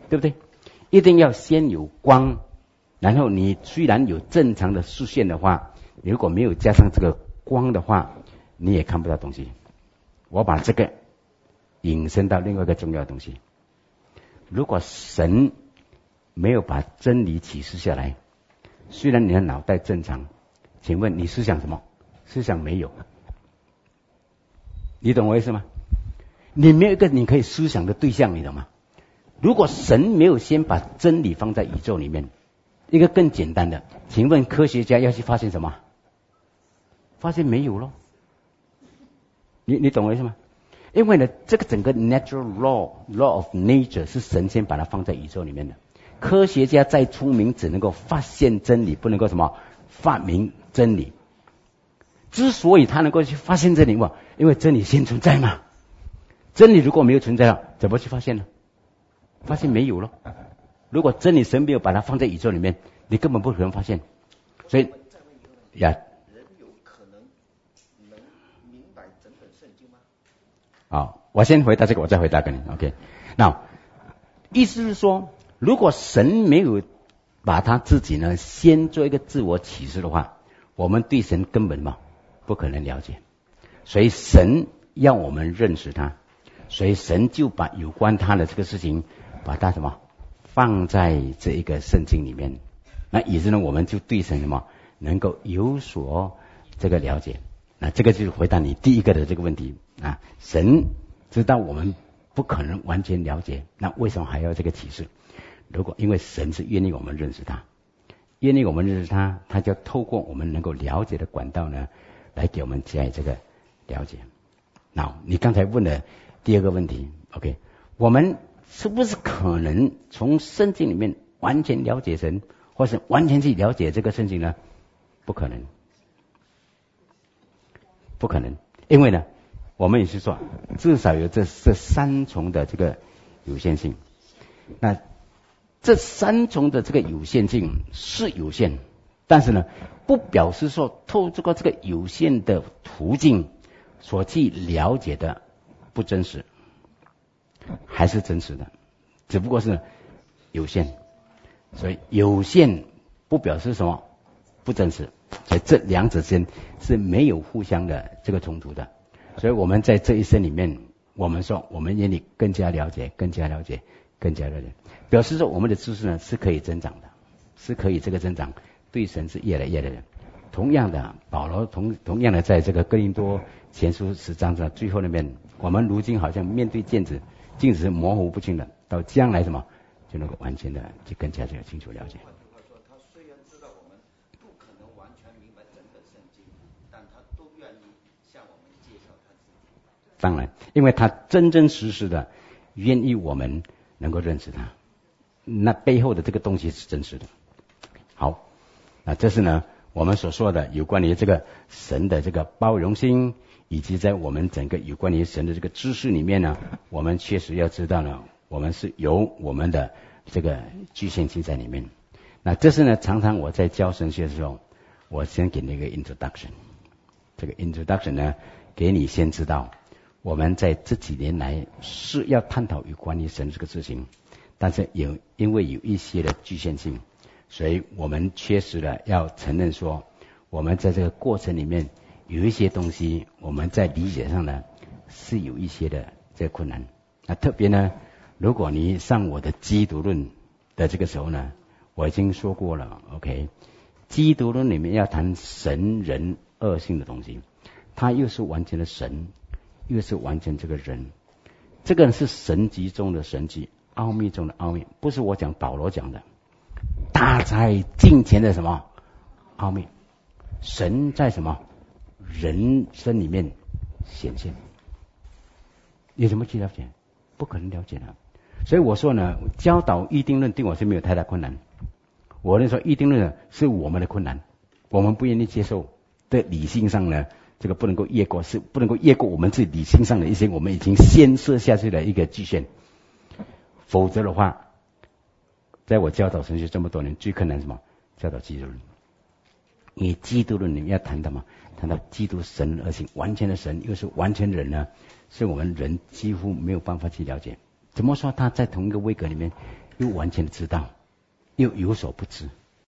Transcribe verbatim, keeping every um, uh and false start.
对不对？一定要先有光，然后你虽然有正常的视线的话，如果没有加上这个光的话，你也看不到东西。我把这个引申到另外一个重要的东西。如果神没有把真理启示下来，虽然你的脑袋正常，请问你思想什么？思想没有。你懂我意思吗？你没有一个你可以思想的对象，你懂吗？如果神没有先把真理放在宇宙里面，一个更简单的，请问科学家要去发现什么？发现没有咯。你你懂我意思吗？因为呢，这个整个 natural law law of nature 是神先把它放在宇宙里面的。科学家再聪明，只能够发现真理，不能够什么发明真理。之所以他能够去发现真理嘛，因为真理先存在嘛。真理如果没有存在了，怎么去发现呢？发现没有了。如果真理神没有把它放在宇宙里面，你根本不可能发现。所以呀， 人有可能能明白整本圣经吗？ 好，我先回答这个，我再回答给你。OK， 那意思是说，如果神没有把他自己呢先做一个自我启示的话，我们对神根本嘛不可能了解。所以神要我们认识他，所以神就把有关他的这个事情，把它什么放在这一个圣经里面。那以致呢，我们就对神什么能够有所这个了解。那这个就是回答你第一个的这个问题啊。神知道我们不可能完全了解，那为什么还要这个启示？如果因为神是愿意我们认识他，愿意我们认识他，他就透过我们能够了解的管道呢，来给我们加以这个了解。那你刚才问的第二个问题 ，OK， 我们是不是可能从圣经里面完全了解神，或是完全去了解这个圣经呢？不可能，不可能，因为呢，我们也是说，至少有这这三重的这个有限性。那这三重的这个有限性是有限，但是呢，不表示说透过这个有限的途径所去了解的不真实，还是真实的，只不过是有限。所以有限不表示什么不真实，所以这两者之间是没有互相的这个冲突的。所以我们在这一生里面，我们说我们愿意更加了解，更加了解，更加了解，表示说我们的知识呢是可以增长的，是可以这个增长，对神是越来越的。同样的，保罗同同样的在这个哥林多前书十章的最后那边，我们如今好像面对镜子，镜子是模糊不清的，到将来什么就能够完全的就更加这个清楚了解。 换句话说，他虽然知道我们不可能完全明白整本圣经，但他都愿意向我们介绍他自己。 当然，因为他真真实实的愿意我们能够认识他，那背后的这个东西是真实的。好，那这是呢我们所说的有关于这个神的这个包容心，以及在我们整个有关于神的这个知识里面呢，我们确实要知道呢，我们是有我们的这个局限性在里面。那这是呢，常常我在教神学的时候，我先给那个 introduction， 这个 introduction 呢，给你先知道，我们在这几年来是要探讨有关于神这个事情，但是有因为有一些的局限性，所以我们确实的要承认说，我们在这个过程里面有一些东西，我们在理解上呢是有一些的这个困难。那特别呢，如果你上我的基督论的这个时候呢，我已经说过了 ，OK， 基督论里面要谈神人二性的东西，它又是完全的神，又是完全这个人，这个是神级中的神级，奥秘中的奥秘，不是我讲，保罗讲的。大在近前的什么奥秘，神在什么人生里面显现，你怎么去了解？不可能了解的。所以我说呢，教导预定论对我是没有太大困难。我是说预定论呢是我们的困难，我们不愿意接受的理性上呢，这个不能够越过，是不能够越过我们自己理性上的一些我们已经先设下去的一个局限，否则的话，在我教导神学这么多年，最困难什么？教导基督论。你基督论里面要谈到嘛，谈到基督神而行，完全的神又是完全人呢，是我们人几乎没有办法去了解。怎么说他在同一个位格里面又完全的知道，又有所不知。